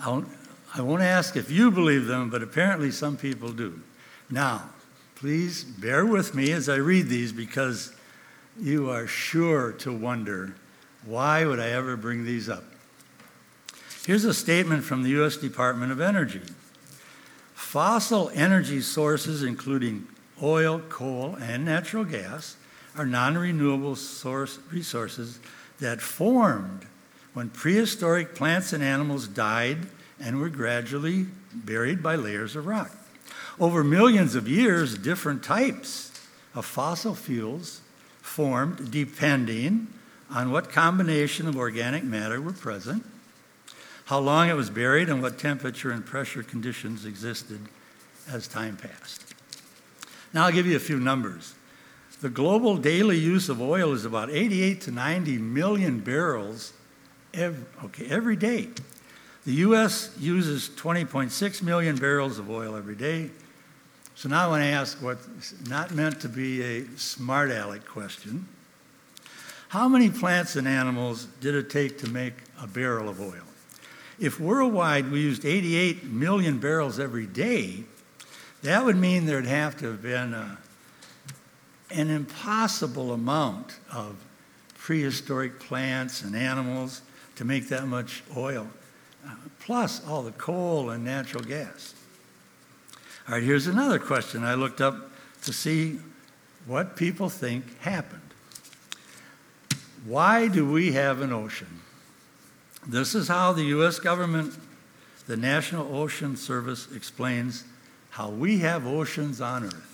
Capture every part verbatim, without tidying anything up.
I won't, I won't ask if you believe them, but apparently some people do. Now, please bear with me as I read these, because you are sure to wonder, why would I ever bring these up? Here's a statement from the U S Department of Energy. Fossil energy sources, including oil, coal, and natural gas, are non-renewable source resources that formed when prehistoric plants and animals died and were gradually buried by layers of rock. Over millions of years, different types of fossil fuels formed depending on what combination of organic matter were present, how long it was buried, and what temperature and pressure conditions existed as time passed. Now I'll give you a few numbers. The global daily use of oil is about eighty-eight to ninety million barrels every, okay, every day. The U S uses twenty point six million barrels of oil every day. So now I want to ask what's not meant to be a smart aleck question. How many plants and animals did it take to make a barrel of oil? If worldwide we used eighty-eight million barrels every day, that would mean there'd have to have been a, an impossible amount of prehistoric plants and animals to make that much oil, uh, plus all the coal and natural gas. All right, here's another question I looked up to see what people think happened. Why do we have an ocean? This is how the U S government, the National Ocean Service, explains how we have oceans on Earth.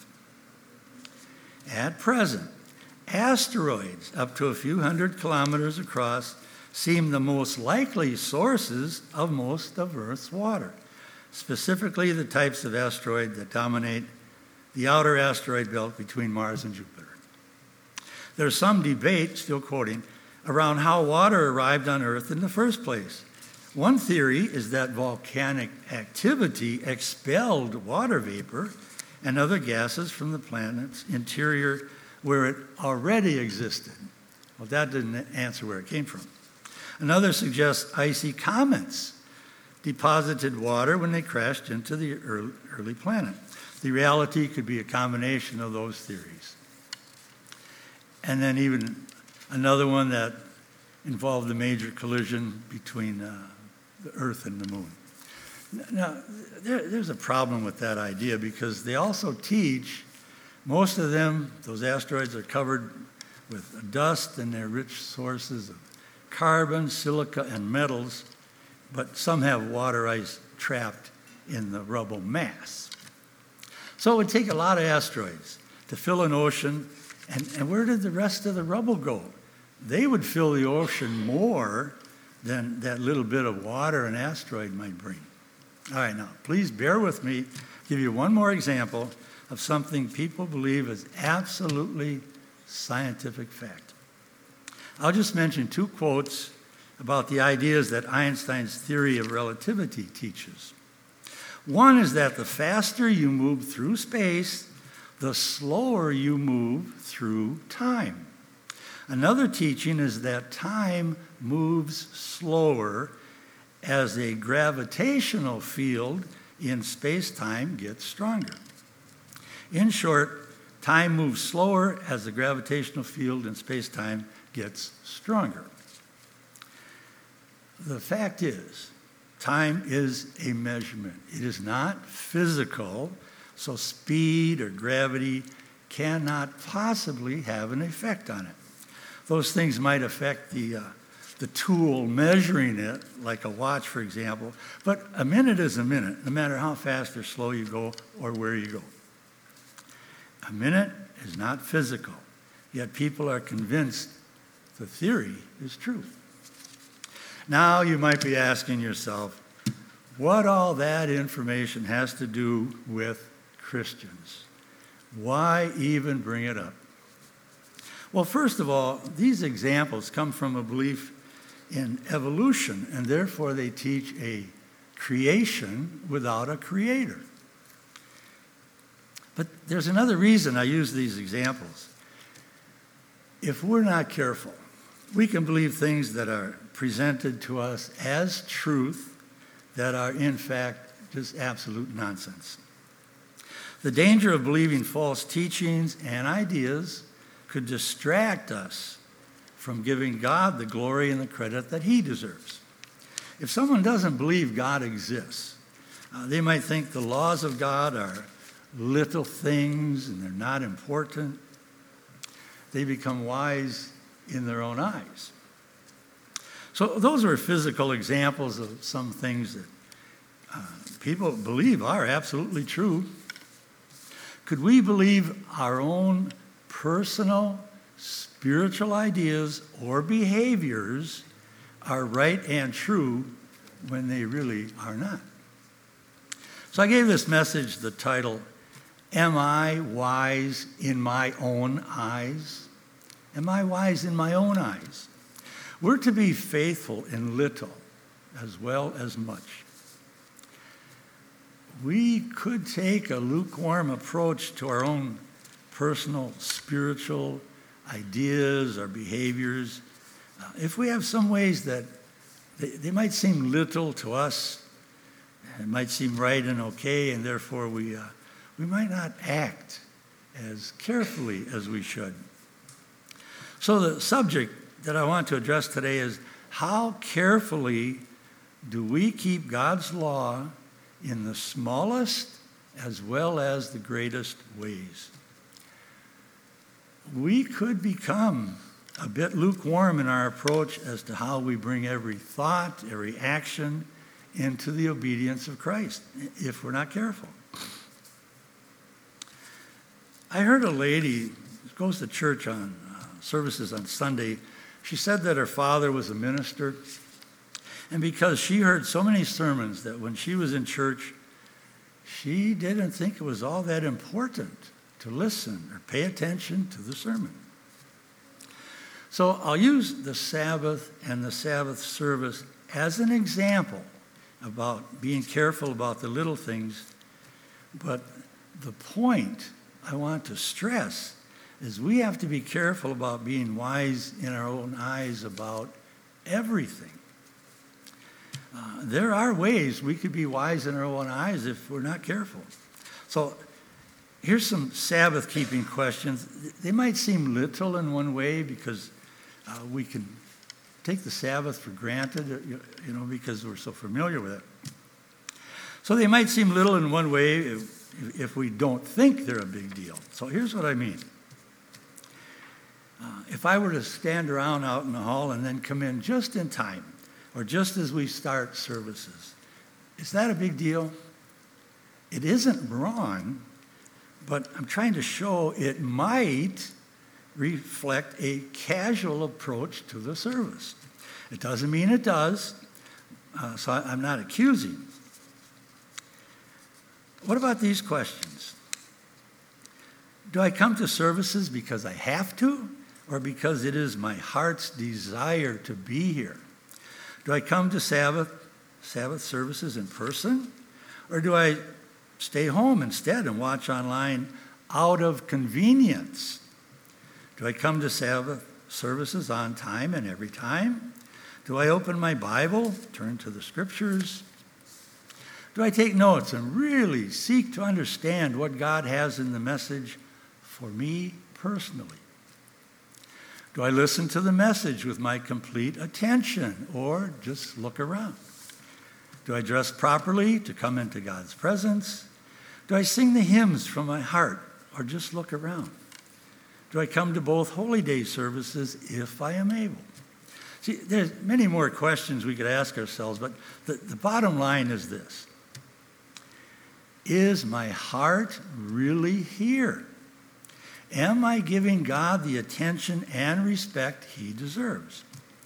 At present, asteroids up to a few hundred kilometers across seem the most likely sources of most of Earth's water, specifically the types of asteroid that dominate the outer asteroid belt between Mars and Jupiter. There's some debate, still quoting, around how water arrived on Earth in the first place. One theory is that volcanic activity expelled water vapor and other gases from the planet's interior where it already existed. Well, that didn't answer where it came from. Another suggests icy comets deposited water when they crashed into the early, early planet. The reality could be a combination of those theories. And then even another one that involved a major collision between uh, the Earth and the Moon. Now, there, there's a problem with that idea, because they also teach most of them, those asteroids, are covered with dust and they're rich sources of carbon, silica, and metals, but some have water ice trapped in the rubble mass. So it would take a lot of asteroids to fill an ocean, and, and where did the rest of the rubble go? They would fill the ocean more than that little bit of water an asteroid might bring. All right, now, please bear with me. I'll give you one more example of something people believe is absolutely scientific fact. I'll just mention two quotes about the ideas that Einstein's theory of relativity teaches. One is that the faster you move through space, the slower you move through time. Another teaching is that time moves slower as a gravitational field in space-time gets stronger. In short, time moves slower as the gravitational field in space-time gets stronger. The fact is, time is a measurement. It is not physical, so speed or gravity cannot possibly have an effect on it. Those things might affect the, uh, the tool measuring it, like a watch, for example, but a minute is a minute, no matter how fast or slow you go or where you go. A minute is not physical, yet people are convinced the theory is true. Now you might be asking yourself, what all that information has to do with Christians? Why even bring it up? Well, first of all, these examples come from a belief in evolution, and therefore they teach a creation without a creator. But there's another reason I use these examples. If we're not careful, we can believe things that are presented to us as truth that are in fact just absolute nonsense. The danger of believing false teachings and ideas could distract us from giving God the glory and the credit that he deserves. If someone doesn't believe God exists, uh, they might think the laws of God are little things and they're not important. They become wise in their own eyes. So those are physical examples of some things that uh, people believe are absolutely true. Could we believe our own personal spiritual ideas or behaviors are right and true when they really are not? So I gave this message the title, Am I Wise in My Own Eyes? Am I wise in my own eyes? We're to be faithful in little as well as much. We could take a lukewarm approach to our own personal spiritual ideas or behaviors. Uh, if we have some ways that they, they might seem little to us, it might seem right and okay, and therefore we, uh, we might not act as carefully as we should. So the subject that I want to address today is how carefully do we keep God's law in the smallest as well as the greatest ways? We could become a bit lukewarm in our approach as to how we bring every thought, every action into the obedience of Christ, if we're not careful. I heard a lady who goes to church on uh, services on Sunday. She said that her father was a minister, and because she heard so many sermons that when she was in church, she didn't think it was all that important to listen or pay attention to the sermon. So I'll use the Sabbath and the Sabbath service as an example about being careful about the little things. But the point I want to stress is we have to be careful about being wise in our own eyes about everything. Uh, there are ways we could be wise in our own eyes if we're not careful. So here's some Sabbath-keeping questions. They might seem little in one way because uh, we can take the Sabbath for granted, you know, because we're so familiar with it. So they might seem little in one way if, if we don't think they're a big deal. So here's what I mean. Uh, if I were to stand around out in the hall and then come in just in time, or just as we start services, is that a big deal? It isn't wrong, but I'm trying to show it might reflect a casual approach to the service. It doesn't mean it does, uh, so I, I'm not accusing. What about these questions? Do I come to services because I have to, or because it is my heart's desire to be here? Do I come to Sabbath, Sabbath services in person, or do I stay home instead and watch online out of convenience? Do I come to Sabbath services on time and every time? Do I open my Bible, turn to the scriptures? Do I take notes and really seek to understand what God has in the message for me personally? Do I listen to the message with my complete attention or just look around? Do I dress properly to come into God's presence? Do I sing the hymns from my heart or just look around? Do I come to both Holy Day services if I am able? See, there's many more questions we could ask ourselves, but the, the bottom line is this. Is my heart really here? Am I giving God the attention and respect he deserves?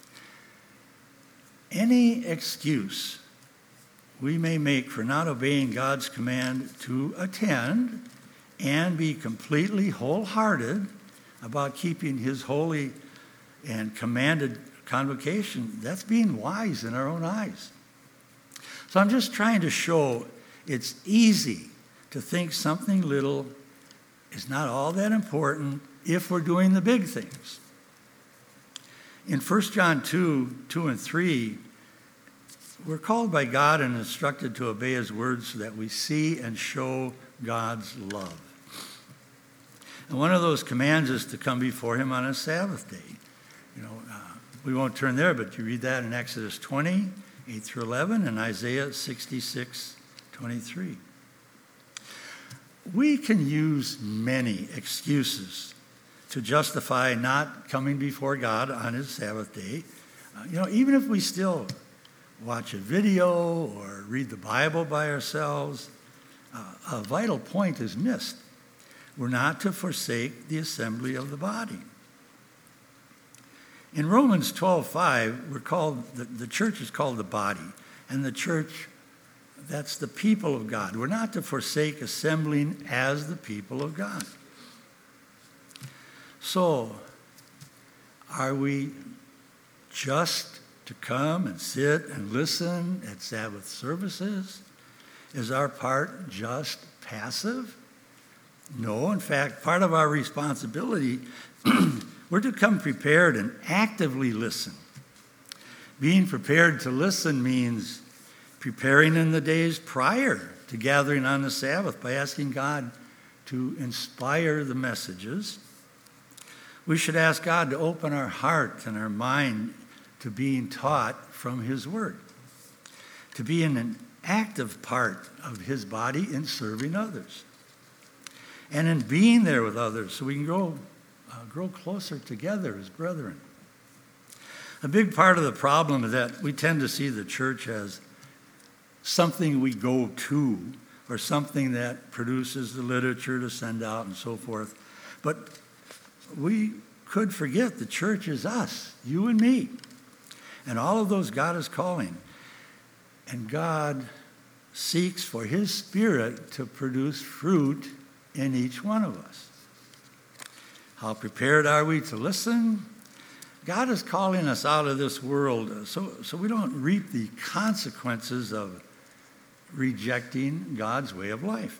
Any excuse we may make for not obeying God's command to attend and be completely wholehearted about keeping his holy and commanded convocation, that's being wise in our own eyes. So I'm just trying to show it's easy to think something little is not all that important if we're doing the big things. In First John two, two and three, We're called by God and instructed to obey his words so that we see and show God's love. And one of those commands is to come before him on a Sabbath day. You know, uh, we won't turn there, but you read that in Exodus twenty, eight through eleven, and Isaiah sixty-six, twenty-three. We can use many excuses to justify not coming before God on his Sabbath day. Uh, you know, even if we still watch a video or read the Bible by ourselves, uh, a vital point is missed. We're not to forsake the assembly of the body. In Romans twelve five, we're called, the, the church is called the body. And the church, that's the people of God. We're not to forsake assembling as the people of God. So, are we just to come and sit and listen at Sabbath services? Is our part just passive? No, in fact, part of our responsibility, we're to come prepared and actively listen. Being prepared to listen means preparing in the days prior to gathering on the Sabbath by asking God to inspire the messages. We should ask God to open our heart and our mind to being taught from his word, to be an active part of his body in serving others, and in being there with others so we can grow, uh, grow closer together as brethren. A big part of the problem is that we tend to see the church as something we go to or something that produces the literature to send out and so forth. But we could forget the church is us, you and me, and all of those God is calling. And God seeks for his Spirit to produce fruit in each one of us. How prepared are we to listen? God is calling us out of this world so, so we don't reap the consequences of rejecting God's way of life.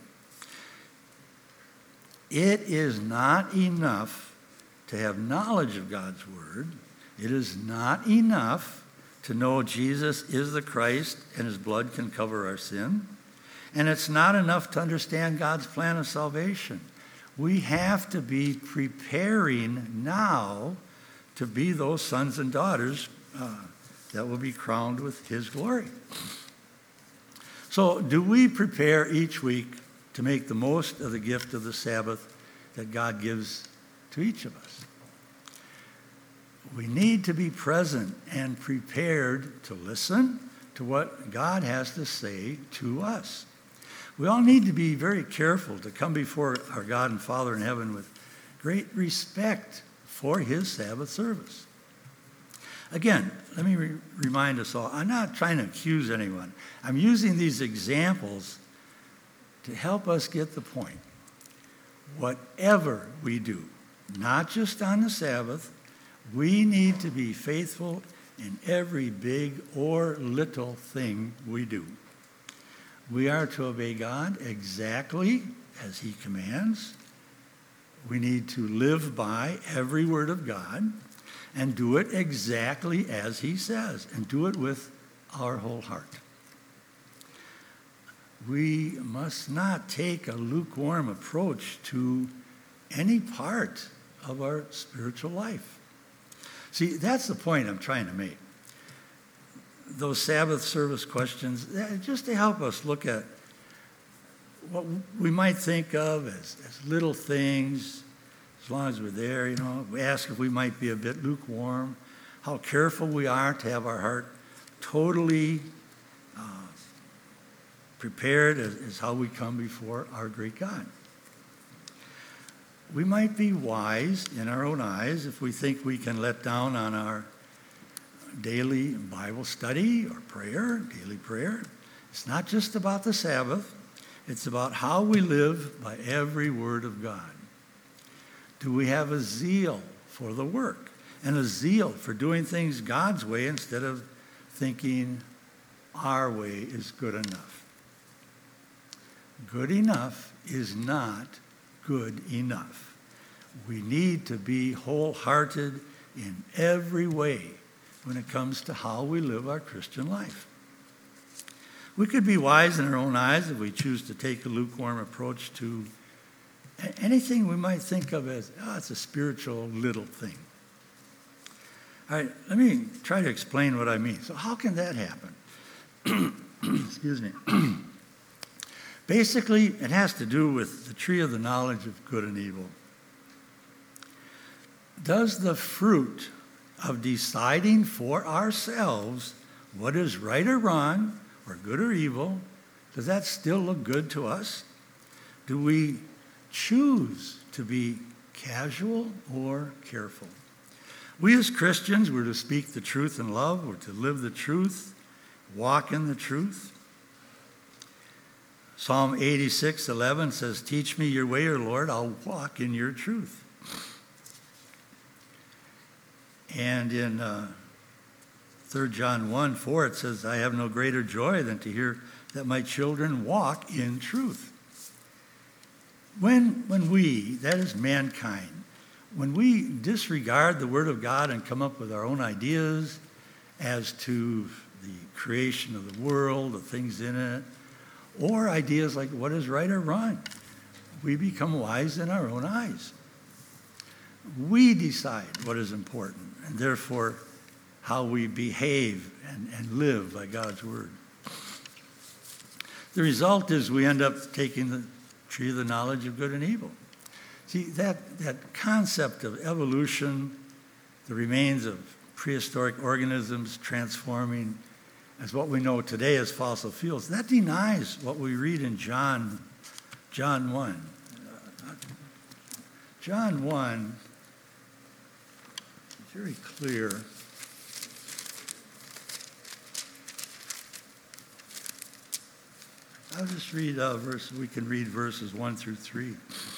It is not enough to have knowledge of God's word. It is not enough to know Jesus is the Christ and his blood can cover our sin. And it's not enough to understand God's plan of salvation. We have to be preparing now to be those sons and daughters uh, that will be crowned with his glory. So do we prepare each week to make the most of the gift of the Sabbath that God gives to each of us? We need to be present and prepared to listen to what God has to say to us. We all need to be very careful to come before our God and Father in heaven with great respect for his Sabbath service. Again, let me re- remind us all, I'm not trying to accuse anyone. I'm using these examples to help us get the point. Whatever we do, not just on the Sabbath, we need to be faithful in every big or little thing we do. We are to obey God exactly as he commands. We need to live by every word of God and do it exactly as he says, and do it with our whole heart. We must not take a lukewarm approach to any part of our spiritual life. See, that's the point I'm trying to make. Those Sabbath service questions, just to help us look at what we might think of as, as little things, as long as we're there, you know. We ask if we might be a bit lukewarm, how careful we are to have our heart totally uh, prepared as, as how we come before our great God. We might be wise in our own eyes if we think we can let down on our daily Bible study or prayer, daily prayer. It's not just about the Sabbath. It's about how we live by every word of God. Do we have a zeal for the work and a zeal for doing things God's way instead of thinking our way is good enough? Good enough is not good enough. We need to be wholehearted in every way when it comes to how we live our Christian life. We could be wise in our own eyes if we choose to take a lukewarm approach to anything we might think of as, oh, it's a spiritual little thing. All right, let me try to explain what I mean. So how can that happen? Excuse me. Basically, it has to do with the tree of the knowledge of good and evil. Does the fruit of deciding for ourselves what is right or wrong, or good or evil, does that still look good to us? Do we choose to be casual or careful? We as Christians, we're to speak the truth in love, we're to live the truth, walk in the truth. Psalm eighty-six eleven says, teach me your way, O Lord, I'll walk in your truth. And in uh, Third John one four, it says, I have no greater joy than to hear that my children walk in truth. When, when we, that is mankind, when we disregard the Word of God and come up with our own ideas as to the creation of the world, the things in it, or ideas like what is right or wrong, we become wise in our own eyes. We decide what is important, and therefore how we behave and, and live by God's Word. The result is we end up taking the tree of the knowledge of good and evil. See, that, that concept of evolution, the remains of prehistoric organisms transforming as what we know today as fossil fuels, that denies what we read in John, John one. Uh, John one is very clear. I'll just read uh, verse. We can read verses one through three.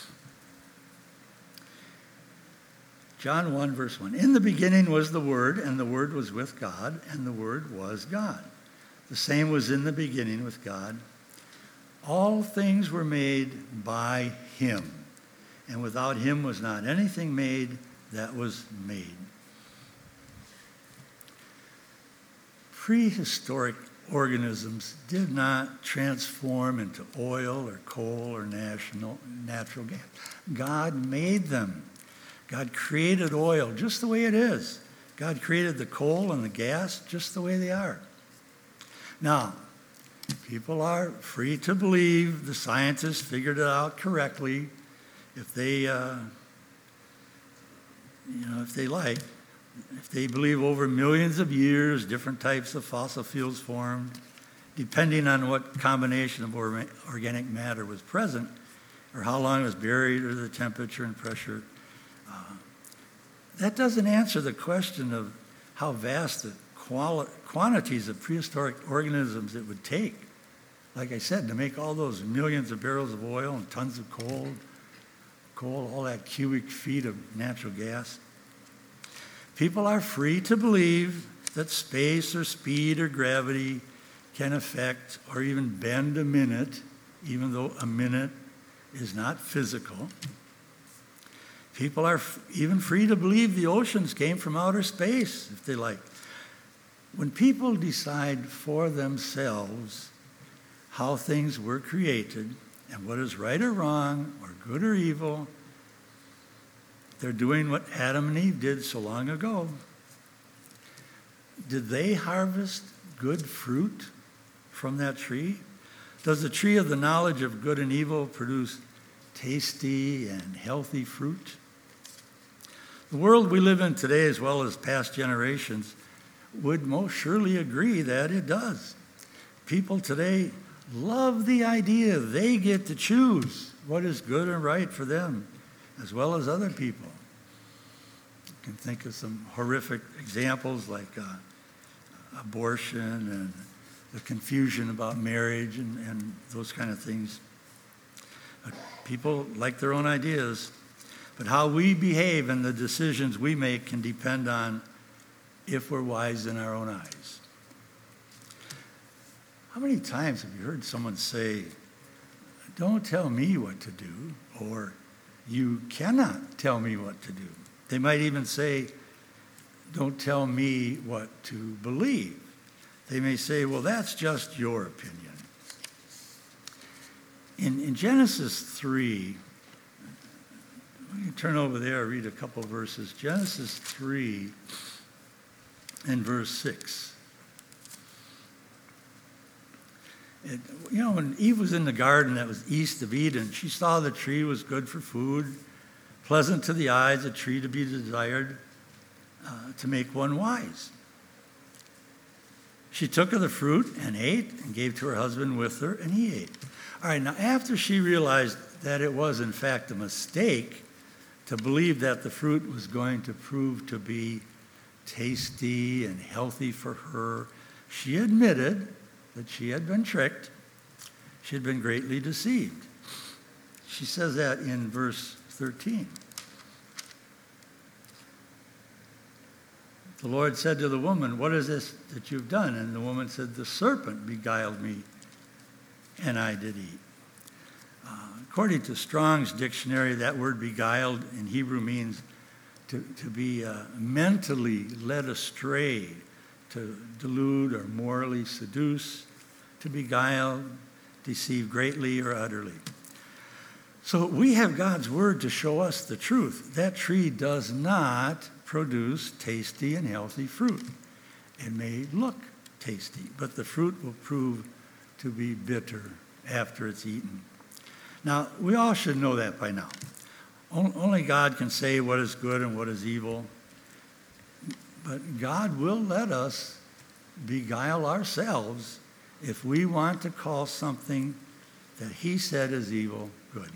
John one, verse one. In the beginning was the Word, and the Word was with God, and the Word was God. The same was in the beginning with God. All things were made by him, and without him was not anything made that was made. Prehistoric organisms did not transform into oil or coal or national, natural gas. God made them. God created oil just the way it is. God created the coal and the gas just the way they are. Now, people are free to believe the scientists figured it out correctly if they, uh, you know, if they like. If they believe over millions of years, different types of fossil fuels formed, depending on what combination of or- organic matter was present, or how long it was buried, or the temperature and pressure. Uh, that doesn't answer the question of how vast the quali- quantities of prehistoric organisms it would take. Like I said, to make all those millions of barrels of oil and tons of coal, coal, all that cubic feet of natural gas. People are free to believe that space or speed or gravity can affect or even bend a minute, even though a minute is not physical. People are f- even free to believe the oceans came from outer space, if they like. When people decide for themselves how things were created and what is right or wrong or good or evil, they're doing what Adam and Eve did so long ago. Did they harvest good fruit from that tree? Does the tree of the knowledge of good and evil produce tasty and healthy fruit? The world we live in today, as well as past generations, would most surely agree that it does. People today love the idea they get to choose what is good and right for them, as well as other people. You can think of some horrific examples like uh, abortion and the confusion about marriage and, and those kind of things. Uh, people like their own ideas, but how we behave and the decisions we make can depend on if we're wise in our own eyes. How many times have you heard someone say, "Don't tell me what to do," or "You cannot tell me what to do"? They might even say, "Don't tell me what to believe." They may say, well, that's just your opinion. In, in Genesis three, we can turn over there, read a couple verses. Genesis three and verse six. It, you know, when Eve was in the garden that was east of Eden, she saw the tree was good for food, pleasant to the eyes, a tree to be desired, uh, to make one wise. She took of the fruit and ate and gave to her husband with her, and he ate. All right, now after she realized that it was in fact a mistake to believe that the fruit was going to prove to be tasty and healthy for her, she admitted that she had been tricked. She had been greatly deceived. She says that in verse thirteen. The Lord said to the woman, what is this that you've done? And the woman said, the serpent beguiled me, and I did eat. Uh, according to Strong's dictionary, that word beguiled in Hebrew means to, to be uh, mentally led astray, to delude or morally seduce, to beguile, deceive greatly or utterly. So we have God's word to show us the truth. That tree does not produce tasty and healthy fruit. It may look tasty, but the fruit will prove to be bitter after it's eaten. Now, we all should know that by now. Only God can say what is good and what is evil. But God will let us beguile ourselves if we want to call something that he said is evil good.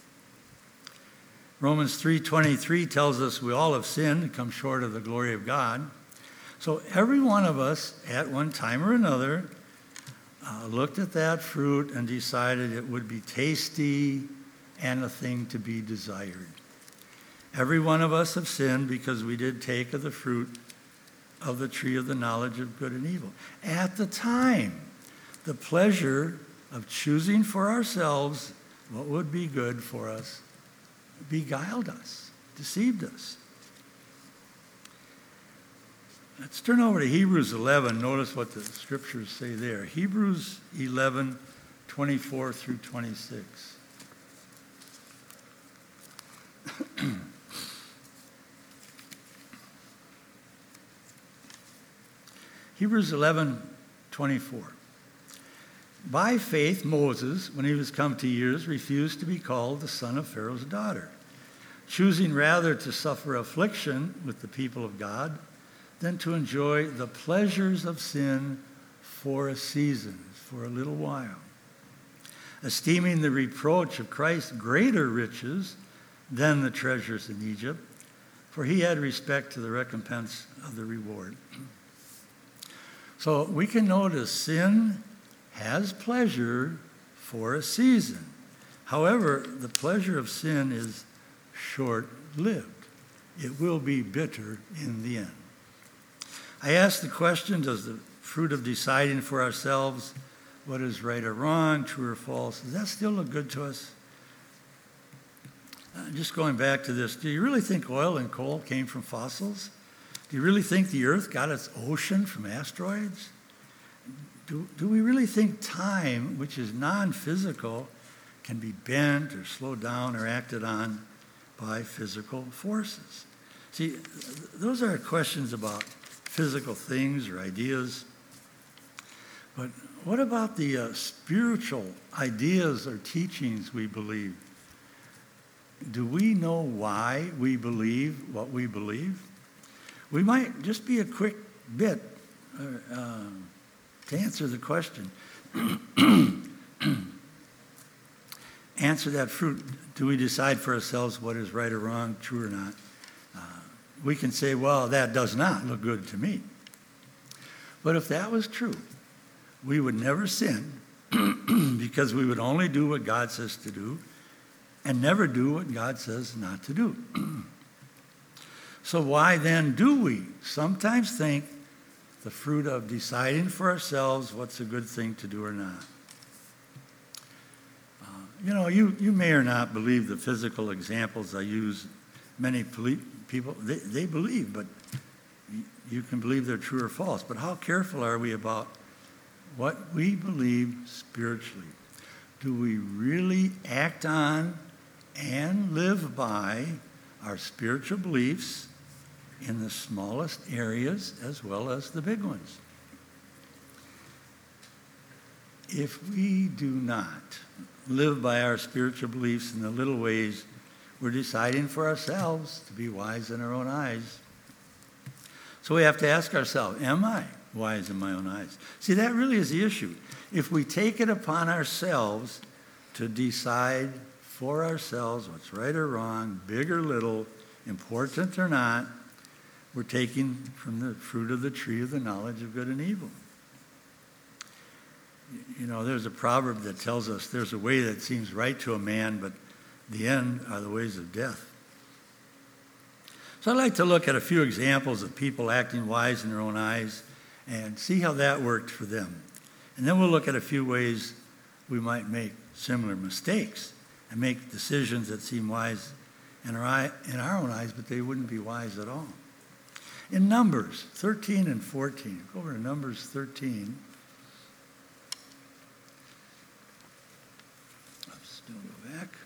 Romans three twenty-three tells us we all have sinned and come short of the glory of God. So every one of us at one time or another uh, looked at that fruit and decided it would be tasty and a thing to be desired. Every one of us have sinned because we did take of the fruit of the tree of the knowledge of good and evil. At the time, the pleasure of choosing for ourselves what would be good for us beguiled us, deceived us. Let's turn over to Hebrews eleven. Notice what the scriptures say there. Hebrews eleven, twenty-four through twenty-six. Hebrews eleven, twenty-four. By faith, Moses, when he was come to years, refused to be called the son of Pharaoh's daughter, choosing rather to suffer affliction with the people of God than to enjoy the pleasures of sin for a season, for a little while, esteeming the reproach of Christ greater riches than the treasures in Egypt, for he had respect to the recompense of the reward. So we can notice sin has pleasure for a season. However, the pleasure of sin is short-lived. It will be bitter in the end. I asked the question, does the fruit of deciding for ourselves what is right or wrong, true or false, does that still look good to us? Uh, just going back to this, do you really think oil and coal came from fossils? Do you really think the earth got its ocean from asteroids? Do, do we really think time, which is non-physical, can be bent or slowed down or acted on by physical forces? See, those are questions about physical things or ideas. But what about the uh, spiritual ideas or teachings we believe? Do we know why we believe what we believe? We might just be a quick bit uh, to answer the question. Answer that fruit. Do we decide for ourselves what is right or wrong, true or not? Uh, we can say, well, that does not look good to me. But if that was true, we would never sin because we would only do what God says to do and never do what God says not to do. So why then do we sometimes think the fruit of deciding for ourselves what's a good thing to do or not? Uh, you know, you, you may or not believe the physical examples I use. Many poli- people, they, they believe, but you can believe they're true or false. But how careful are we about what we believe spiritually, do we really act on and live by our spiritual beliefs in the smallest areas as well as the big ones? If we do not live by our spiritual beliefs in the little ways, we're deciding for ourselves to be wise in our own eyes. So we have to ask ourselves, am I wise in my own eyes? See, that really is the issue. If we take it upon ourselves to decide for ourselves what's right or wrong, big or little, important or not, we're taking from the fruit of the tree of the knowledge of good and evil. You know, there's a proverb that tells us there's a way that seems right to a man, but the end are the ways of death. So I'd like to look at a few examples of people acting wise in their own eyes and see how that worked for them. And then we'll look at a few ways we might make similar mistakes and make decisions that seem wise in our, eye, in our own eyes, but they wouldn't be wise at all. In Numbers thirteen and fourteen, go over to Numbers thirteen. Let's still go back.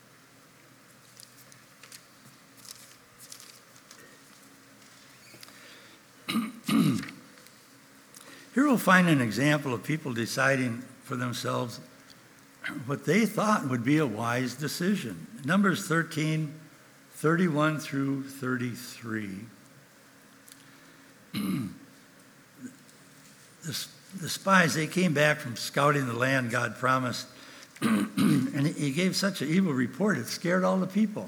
Here we'll find an example of people deciding for themselves what they thought would be a wise decision. Numbers thirteen, thirty-one through thirty-three. the, the spies, they came back from scouting the land God promised, and he gave such an evil report, it scared all the people.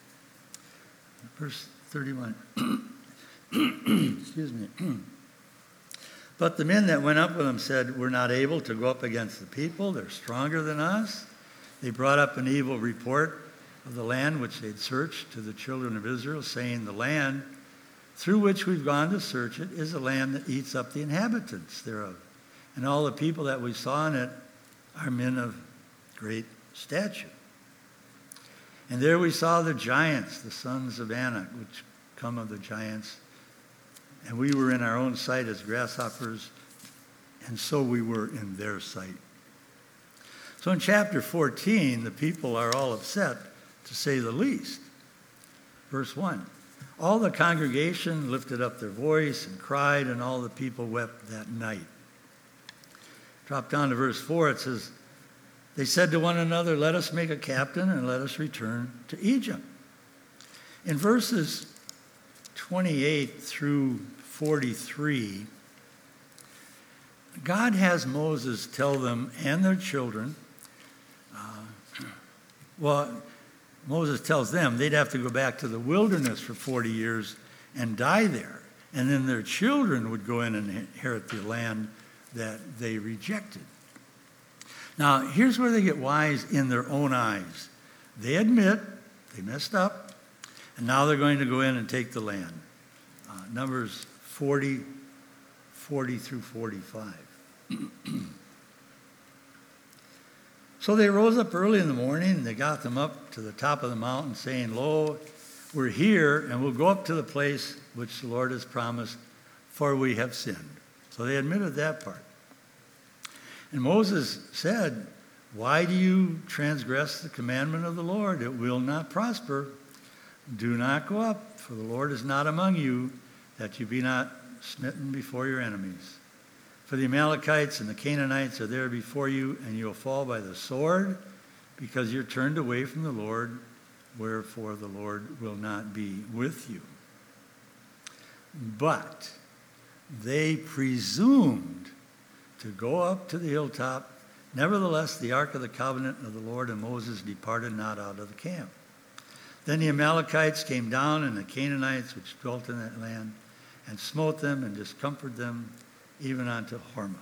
Verse thirty-one. Excuse me. But the men that went up with him said, we're not able to go up against the people. They're stronger than us. They brought up an evil report of the land which they'd searched to the children of Israel, saying, the land through which we've gone to search it is a land that eats up the inhabitants thereof. And all the people that we saw in it are men of great stature. And there we saw the giants, the sons of Anak, which come of the giants. And we were in our own sight as grasshoppers, and so we were in their sight. So in chapter fourteen, the people are all upset, to say the least. Verse one, all the congregation lifted up their voice and cried, and all the people wept that night. Drop down to verse four, it says, they said to one another, let us make a captain and let us return to Egypt. In verses twenty-eight through forty-three, God has Moses tell them and their children, uh, well, Moses tells them they'd have to go back to the wilderness for forty years and die there. And then their children would go in and inherit the land that they rejected. Now, here's where they get wise in their own eyes. They admit they messed up, and now they're going to go in and take the land. Uh, Numbers forty, forty through forty-five. So they rose up early in the morning, and they got them up to the top of the mountain, saying, lo, we're here, and we'll go up to the place which the Lord has promised, for we have sinned. So they admitted that part. And Moses said, why do you transgress the commandment of the Lord? It will not prosper. Do not go up, for the Lord is not among you, that you be not smitten before your enemies. For the Amalekites and the Canaanites are there before you, and you'll fall by the sword, because you're turned away from the Lord, wherefore the Lord will not be with you. But they presumed to go up to the hilltop. Nevertheless, the ark of the covenant of the Lord and Moses departed not out of the camp. Then the Amalekites came down, and the Canaanites which dwelt in that land, and smote them and discomforted them, even unto Hormah.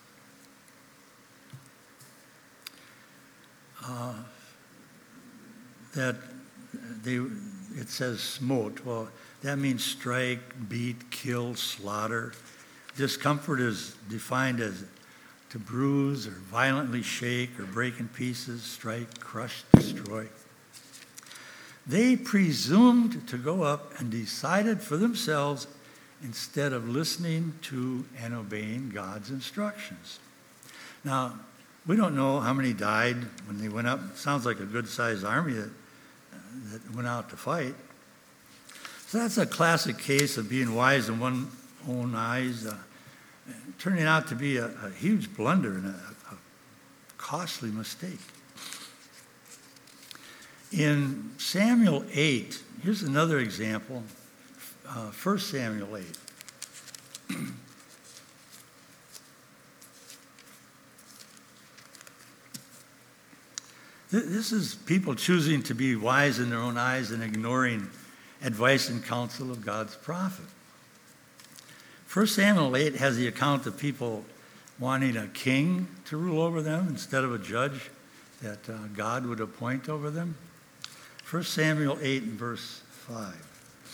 Uh, that they, it says smote. Well, that means strike, beat, kill, slaughter. Discomfort is defined as to bruise or violently shake or break in pieces, strike, crush, destroy. They presumed to go up and decided for themselves instead of listening to and obeying God's instructions. Now, we don't know how many died when they went up. It sounds like a good-sized army that, that went out to fight. So that's a classic case of being wise in one's own eyes, uh, turning out to be a, a huge blunder and a, a costly mistake. In Samuel eight, here's another example, uh, First Samuel eight. This is people choosing to be wise in their own eyes and ignoring advice and counsel of God's prophet. First Samuel eight has the account of people wanting a king to rule over them instead of a judge that uh, God would appoint over them. First Samuel eight and verse five.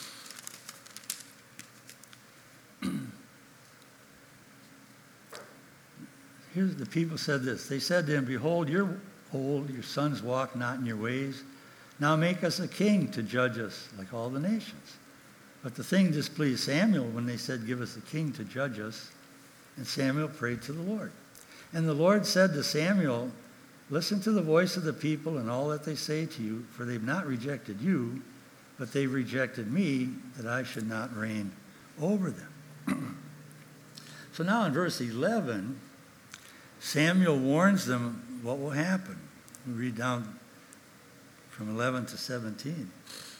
Here's the people said this. They said to him, "Behold, you're old, your sons walk not in your ways. Now make us a king to judge us like all the nations." But the thing displeased Samuel when they said, "Give us a king to judge us." And Samuel prayed to the Lord. And the Lord said to Samuel, "Listen to the voice of the people and all that they say to you, for they've not rejected you, but they've rejected me, that I should not reign over them." So now in verse eleven, Samuel warns them what will happen. We read down from eleven to seventeen.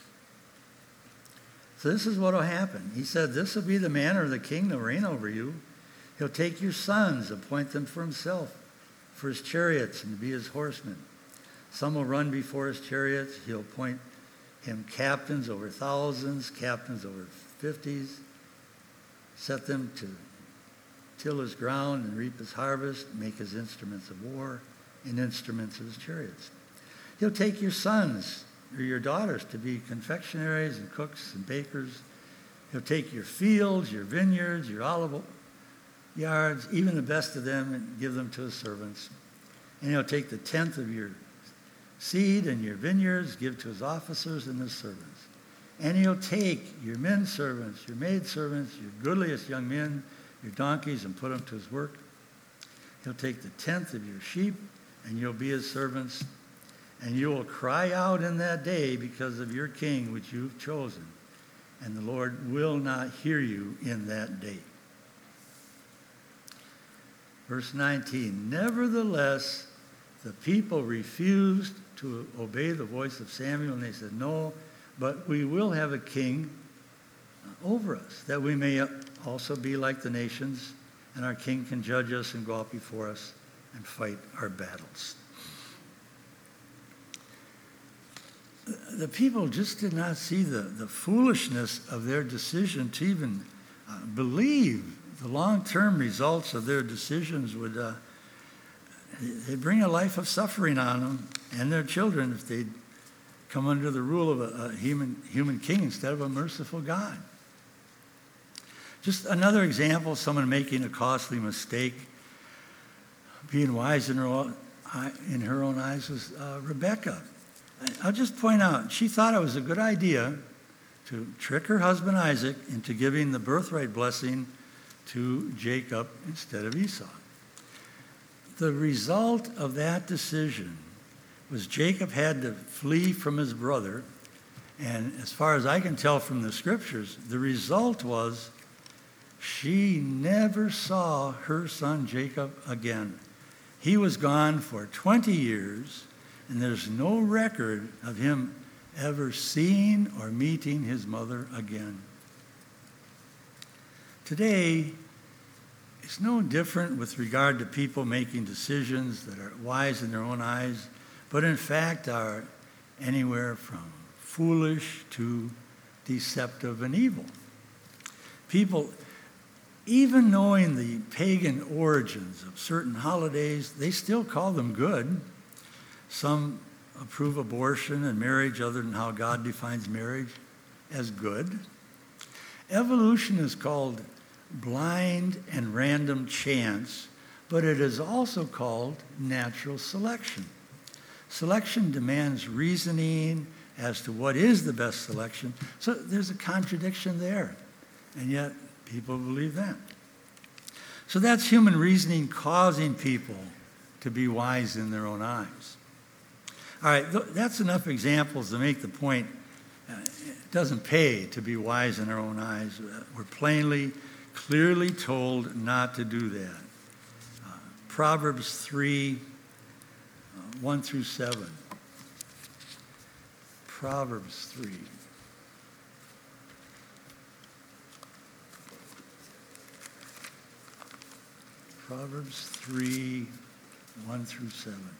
So this is what will happen. He said, "This will be the manner of the king to reign over you. He'll take your sons, appoint them for himself, for his chariots, and to be his horsemen. Some will run before his chariots. He'll appoint him captains over thousands, captains over fifties, set them to till his ground and reap his harvest, make his instruments of war and instruments of his chariots. He'll take your sons or your daughters to be confectionaries and cooks and bakers. He'll take your fields, your vineyards, your olive yards, even the best of them, and give them to his servants. And he'll take the tenth of your seed and your vineyards, give to his officers and his servants. And he'll take your men servants, your maid servants, your goodliest young men, your donkeys, and put them to his work. He'll take the tenth of your sheep, and you'll be his servants. And you will cry out in that day because of your king, which you've chosen. And the Lord will not hear you in that day." Verse nineteen, "Nevertheless, the people refused to obey the voice of Samuel, and they said, 'No, but we will have a king over us, that we may also be like the nations, and our king can judge us and go out before us and fight our battles.'" The people just did not see the, the foolishness of their decision to even uh, believe the long-term results of their decisions would uh, they'd bring a life of suffering on them and their children if they'd come under the rule of a, a human, human king instead of a merciful God. Just another example, someone making a costly mistake, being wise in her own, in her own eyes, was uh, Rebekah. I'll just point out, she thought it was a good idea to trick her husband Isaac into giving the birthright blessing to Jacob instead of Esau. The result of that decision was Jacob had to flee from his brother, and as far as I can tell from the scriptures, the result was she never saw her son Jacob again. He was gone for twenty years, and there's no record of him ever seeing or meeting his mother again. Today, it's no different with regard to people making decisions that are wise in their own eyes, but in fact are anywhere from foolish to deceptive and evil. People, even knowing the pagan origins of certain holidays, they still call them good. Some approve abortion and marriage other than how God defines marriage as good. Evolution is called blind and random chance, but it is also called natural selection. Selection demands reasoning as to what is the best selection. So there's a contradiction there, and yet people believe that. So that's human reasoning causing people to be wise in their own eyes. All right, th- that's enough examples to make the point. Uh, it doesn't pay to be wise in our own eyes. Uh, we're plainly, clearly told not to do that. Uh, Proverbs three, uh, one through seven. Proverbs three. Proverbs three, one through seven.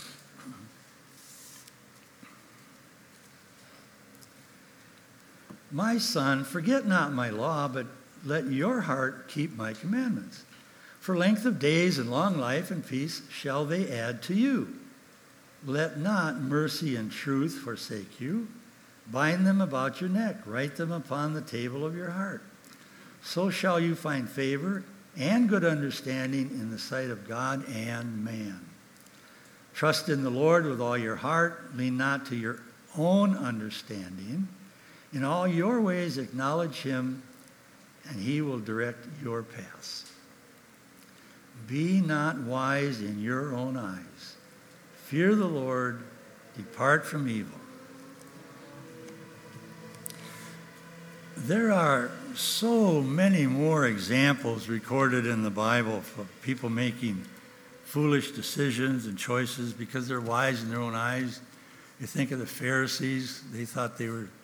My son, forget not my law, but let your heart keep my commandments. For length of days and long life and peace shall they add to you. Let not mercy and truth forsake you. Bind them about your neck. Write them upon the table of your heart. So shall you find favor and good understanding in the sight of God and man. Trust in the Lord with all your heart. Lean not to your own understanding. In all your ways acknowledge him, and he will direct your paths. Be not wise in your own eyes. Fear the Lord. Depart from evil. There are so many more examples recorded in the Bible of people making foolish decisions and choices because they're wise in their own eyes. You think of the Pharisees. They thought they were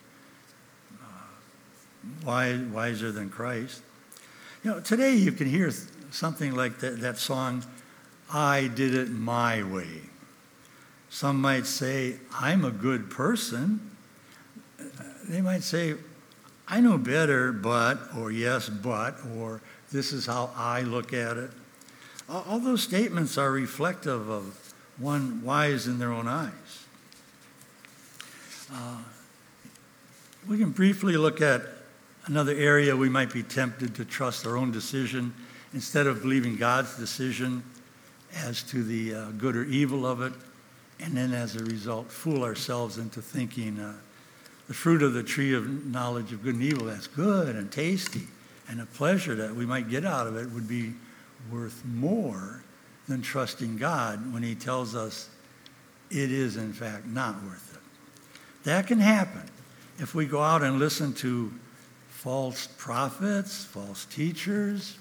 uh, wise, wiser than Christ. You know, today you can hear something like that, that song, I Did It My Way. Some might say, I'm a good person. They might say, I know better, but, or yes, but, or this is how I look at it. All those statements are reflective of one wise in their own eyes. Uh, we can briefly look at another area we might be tempted to trust our own decision instead of believing God's decision as to the uh, good or evil of it, and then as a result fool ourselves into thinking uh, the fruit of the tree of knowledge of good and evil, that's good and tasty, and the pleasure that we might get out of it would be worth more than trusting God when he tells us it is, in fact, not worth it. That can happen if we go out and listen to false prophets, false teachers.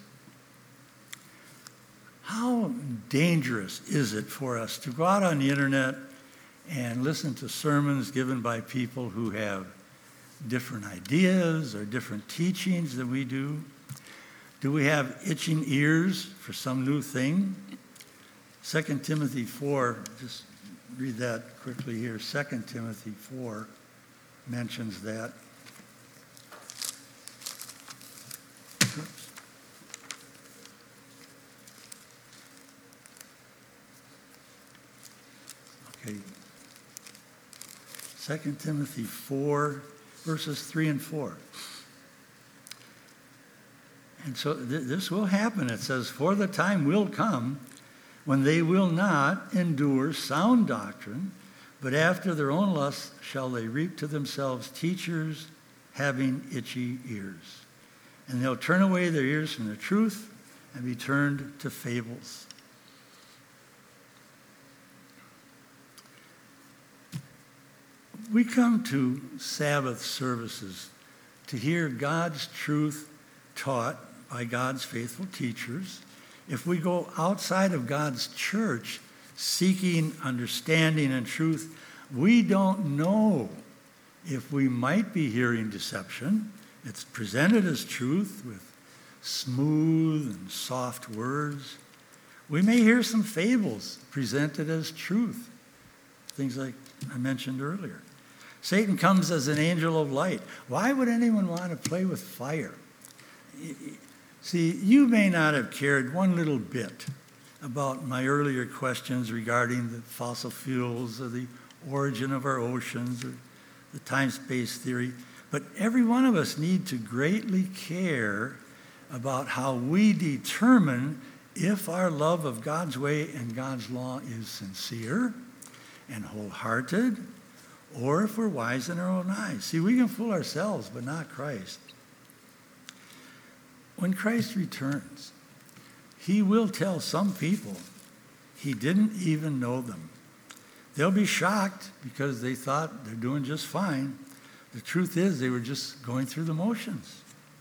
How dangerous is it for us to go out on the internet and listen to sermons given by people who have different ideas or different teachings than we do? Do we have itching ears for some new thing? Second Timothy four, just read that quickly here. Second Timothy four mentions that. Oops. Okay. Second Timothy four, verses three and four. And so th- this will happen. It says, for the time will come when they will not endure sound doctrine, but after their own lusts shall they reap to themselves teachers having itchy ears. And they'll turn away their ears from the truth and be turned to fables. We come to Sabbath services to hear God's truth taught by God's faithful teachers. If we go outside of God's church seeking understanding and truth, we don't know if we might be hearing deception. It's presented as truth with smooth and soft words. We may hear some fables presented as truth, things like I mentioned earlier. Satan comes as an angel of light. Why would anyone want to play with fire? See, you may not have cared one little bit about my earlier questions regarding the fossil fuels or the origin of our oceans or the time-space theory, but every one of us need to greatly care about how we determine if our love of God's way and God's law is sincere and wholehearted, or if we're wise in our own eyes. See, we can fool ourselves, but not Christ. When Christ returns, he will tell some people he didn't even know them. They'll be shocked because they thought they're doing just fine. The truth is they were just going through the motions.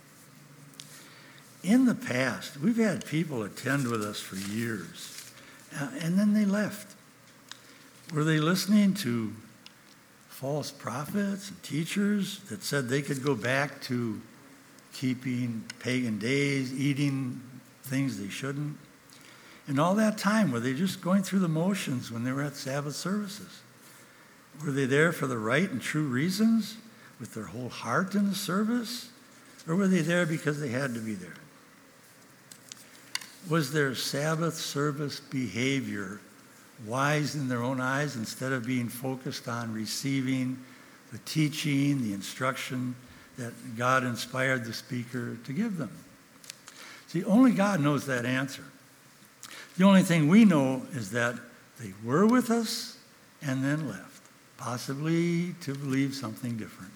In the past, we've had people attend with us for years, uh, and then they left. Were they listening to false prophets and teachers that said they could go back to keeping pagan days, eating things they shouldn't? And all that time, were they just going through the motions when they were at Sabbath services? Were they there for the right and true reasons, with their whole heart in the service? Or were they there because they had to be there? Was their Sabbath service behavior wise in their own eyes instead of being focused on receiving the teaching, the instruction that God inspired the speaker to give them? See, only God knows that answer. The only thing we know is that they were with us and then left, possibly to believe something different.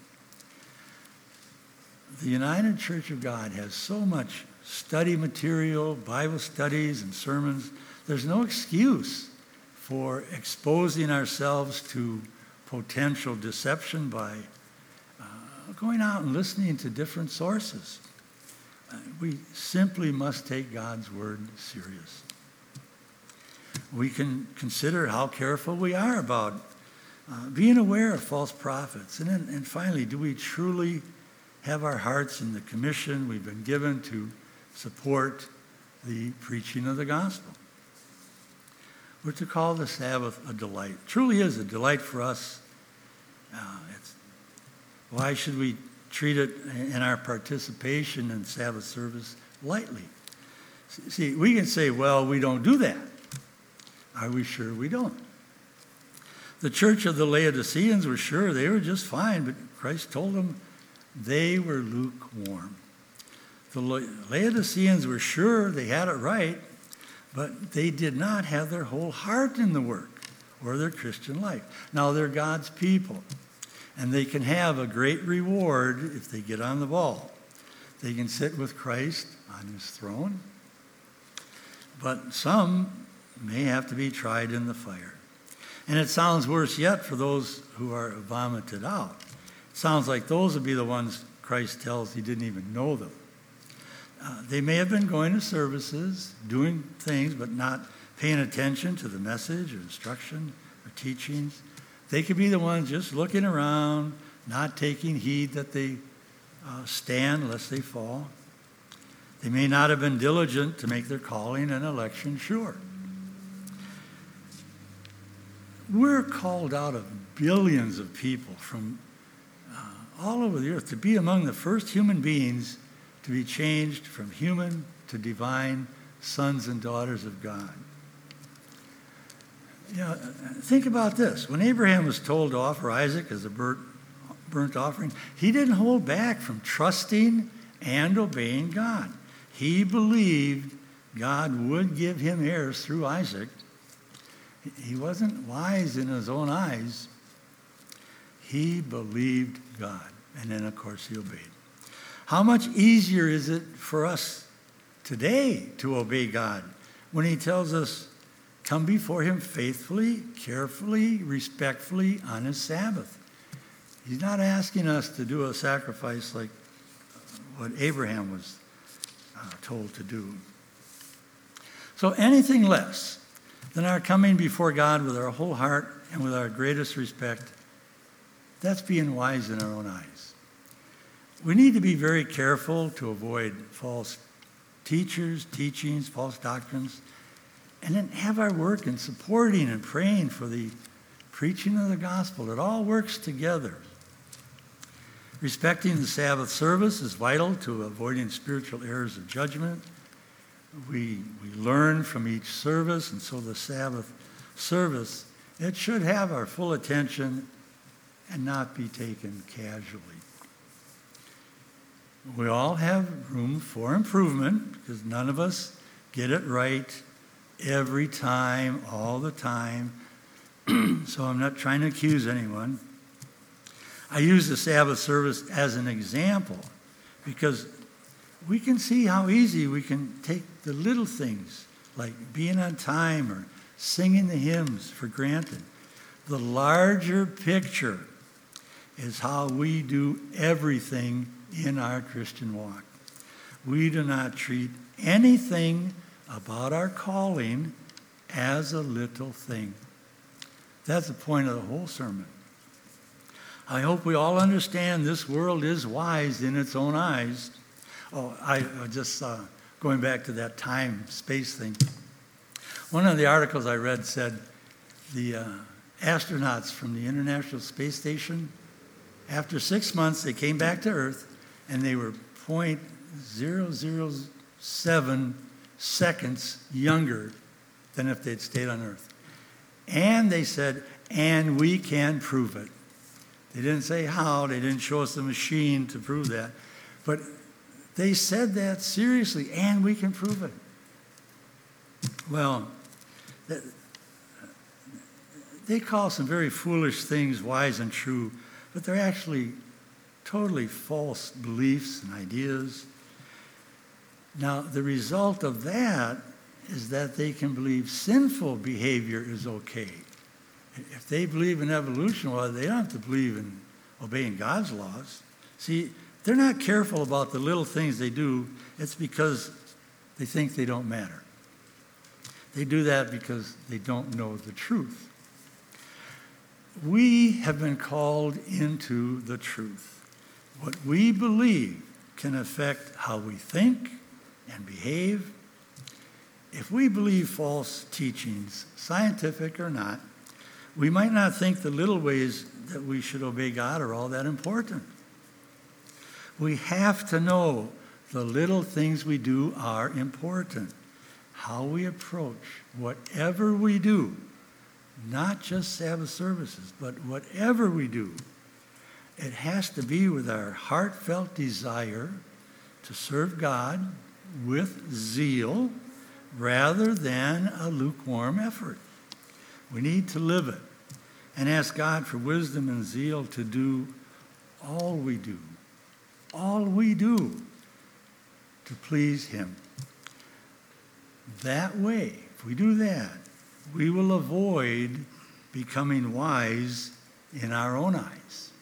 The United Church of God has so much study material, Bible studies, and sermons. There's no excuse for exposing ourselves to potential deception by uh, going out and listening to different sources. Uh, we simply must take God's word serious. We can consider how careful we are about uh, being aware of false prophets. And then, and finally, do we truly have our hearts in the commission we've been given to support the preaching of the gospel? We're to call the Sabbath a delight. It truly is a delight for us. Uh, it's, why should we treat it in our participation in Sabbath service lightly? See, we can say, well, we don't do that. Are we sure we don't? The church of the Laodiceans were sure they were just fine, but Christ told them they were lukewarm. The Laodiceans were sure they had it right, but they did not have their whole heart in the work or their Christian life. Now, they're God's people, and they can have a great reward if they get on the ball. They can sit with Christ on his throne, but some may have to be tried in the fire. And it sounds worse yet for those who are vomited out. It sounds like those would be the ones Christ tells he didn't even know them. Uh, they may have been going to services, doing things, but not paying attention to the message or instruction or teachings. They could be the ones just looking around, not taking heed that they uh, stand lest they fall. They may not have been diligent to make their calling and election sure. We're called out of billions of people from uh, all over the earth to be among the first human beings to be changed from human to divine sons and daughters of God. You know, think about this. When Abraham was told to offer Isaac as a burnt, burnt offering, he didn't hold back from trusting and obeying God. He believed God would give him heirs through Isaac. He wasn't wise in his own eyes. He believed God. And then, of course, he obeyed. How much easier is it for us today to obey God when he tells us, come before him faithfully, carefully, respectfully on his Sabbath? He's not asking us to do a sacrifice like what Abraham was uh, told to do. So anything less than our coming before God with our whole heart and with our greatest respect, that's being wise in our own eyes. We need to be very careful to avoid false teachers, teachings, false doctrines, and then have our work in supporting and praying for the preaching of the gospel. It all works together. Respecting the Sabbath service is vital to avoiding spiritual errors of judgment. We, we learn from each service, and so the Sabbath service, it should have our full attention and not be taken casually. We all have room for improvement because none of us get it right every time, all the time. So I'm not trying to accuse anyone. I use the Sabbath service as an example because we can see how easy we can take the little things like being on time or singing the hymns for granted. The larger picture is how we do everything in our Christian walk. We do not treat anything about our calling as a little thing. That's the point of the whole sermon. I hope we all understand this world is wise in its own eyes. Oh, I, I just uh, going back to that time space thing. One of the articles I read said the uh, astronauts from the International Space Station, after six months, they came back to Earth, and they were zero point zero zero seven seconds younger than if they'd stayed on Earth. And they said, and we can prove it. They didn't say how, they didn't show us the machine to prove that, but they said that seriously, and we can prove it. Well, they call some very foolish things wise and true, but they're actually totally false beliefs and ideas. Now, the result of that is that they can believe sinful behavior is okay. If they believe in evolution, well, they don't have to believe in obeying God's laws. See, they're not careful about the little things they do. It's because they think they don't matter. They do that because they don't know the truth. We have been called into the truth. What we believe can affect how we think and behave. If we believe false teachings, scientific or not, we might not think the little ways that we should obey God are all that important. We have to know the little things we do are important. How we approach whatever we do, not just Sabbath services, but whatever we do, it has to be with our heartfelt desire to serve God with zeal rather than a lukewarm effort. We need to live it and ask God for wisdom and zeal to do all we do, all we do to please Him. That way, if we do that, we will avoid becoming wise in our own eyes.